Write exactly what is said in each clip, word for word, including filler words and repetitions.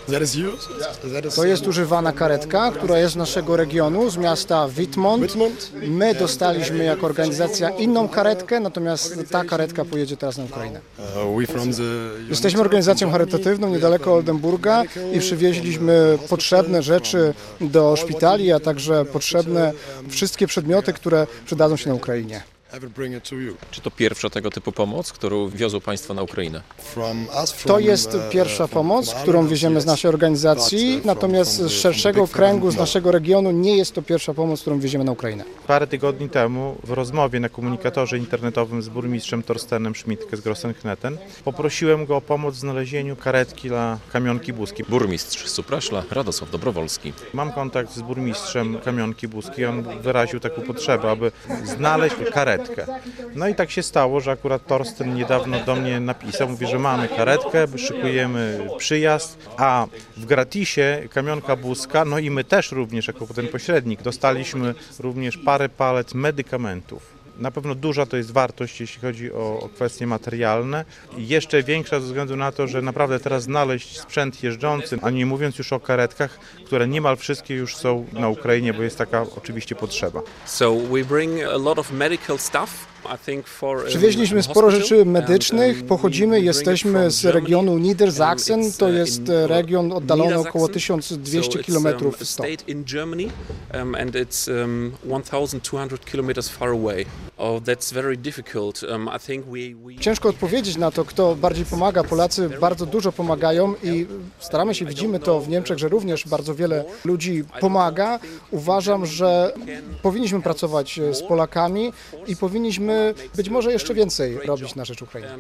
To jest używana karetka, która jest z naszego regionu, z miasta Wittmond. My dostaliśmy jako organizacja inną karetkę, natomiast ta karetka pojedzie teraz na Ukrainę. Jesteśmy organizacją charytatywną niedaleko Oldenburga i przywieźliśmy potrzebne rzeczy do szpitali, a także potrzebne wszystkie przedmioty, które przydadzą się na Ukrainie. Czy to pierwsza tego typu pomoc, którą wiozą Państwo na Ukrainę? To jest pierwsza pomoc, którą wieziemy z naszej organizacji, natomiast z szerszego kręgu, z naszego regionu nie jest to pierwsza pomoc, którą wieziemy na Ukrainę. Parę tygodni temu w rozmowie na komunikatorze internetowym z burmistrzem Torstenem Schmidtke z Grossenkneten poprosiłem go o pomoc w znalezieniu karetki dla Kamionki Buskiej. Burmistrz Supraśla Radosław Dobrowolski. Mam kontakt z burmistrzem Kamionki Buskiej, on wyraził taką potrzebę, aby znaleźć karetkę. No i tak się stało, że akurat Torsten niedawno do mnie napisał, mówi, że mamy karetkę, szykujemy przyjazd, a w gratisie Kamionka Buska, no i my też również jako ten pośrednik dostaliśmy również parę palet medykamentów. Na pewno duża to jest wartość, jeśli chodzi o, o kwestie materialne. I jeszcze większa ze względu na to, że naprawdę teraz znaleźć sprzęt jeżdżący, a nie mówiąc już o karetkach, które niemal wszystkie już są na Ukrainie, bo jest taka oczywiście potrzeba. So we bring a lot of medical stuff. Przywieźliśmy sporo rzeczy medycznych, pochodzimy, jesteśmy z regionu Niedersachsen, to jest region oddalony około tysiąc dwieście kilometrów stąd. Ciężko odpowiedzieć na to, kto bardziej pomaga. Polacy bardzo dużo pomagają i staramy się, widzimy to w Niemczech, że również bardzo wiele ludzi pomaga. Uważam, że powinniśmy pracować z Polakami i powinniśmy być może jeszcze więcej robić na rzecz Ukrainy.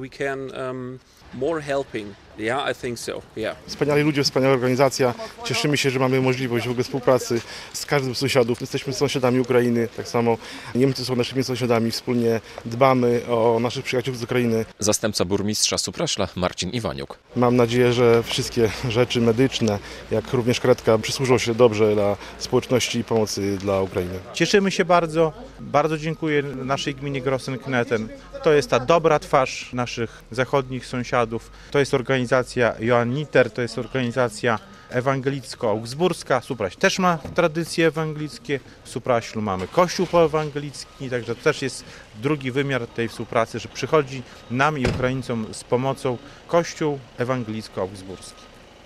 Wspaniali ludzie, wspaniała organizacja. Cieszymy się, że mamy możliwość w ogóle współpracy z każdym z sąsiadów. Jesteśmy sąsiadami Ukrainy, tak samo Niemcy są naszymi sąsiadami. Wspólnie dbamy o naszych przyjaciół z Ukrainy. Zastępca burmistrza Supraśla Marcin Iwaniuk. Mam nadzieję, że wszystkie rzeczy medyczne, jak również karetka, przysłużą się dobrze dla społeczności i pomocy dla Ukrainy. Cieszymy się bardzo. Bardzo dziękuję naszej gminie Grossenkneten. To jest ta dobra twarz naszych zachodnich sąsiadów. To jest organizacja Johanniter, to jest organizacja ewangelicko-augsburska. Supraśl też ma tradycje ewangelickie. W Supraślu mamy kościół poewangelicki, także to też jest drugi wymiar tej współpracy, że przychodzi nam i Ukraińcom z pomocą kościół ewangelicko-augsburski.